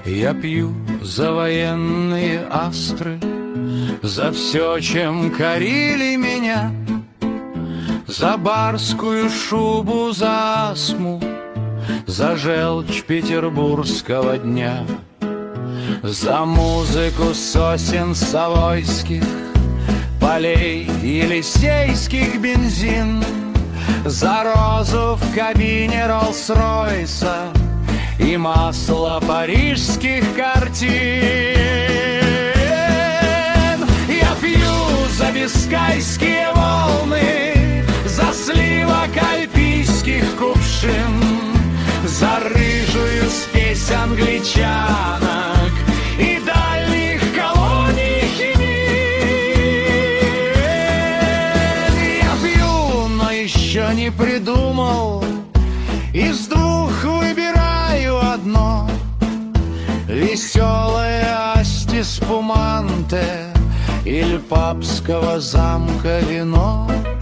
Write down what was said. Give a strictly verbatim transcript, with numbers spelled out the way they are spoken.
Я пью за военные астры, за все, чем корили меня, за барскую шубу, за астму, за желчь петербургского дня, за музыку сосен совойских, полей елисейских бензин, за розу в кабине Роллс-Ройса и масло парижских картин. Я пью за бискайские волны, за сливок альпийских кувшин, за рыжую спесь англичанок и дальних колоний химин. Я пью, но еще не придумал, из двух выбираю одно: веселое Асти Спуманте или папского замка вино.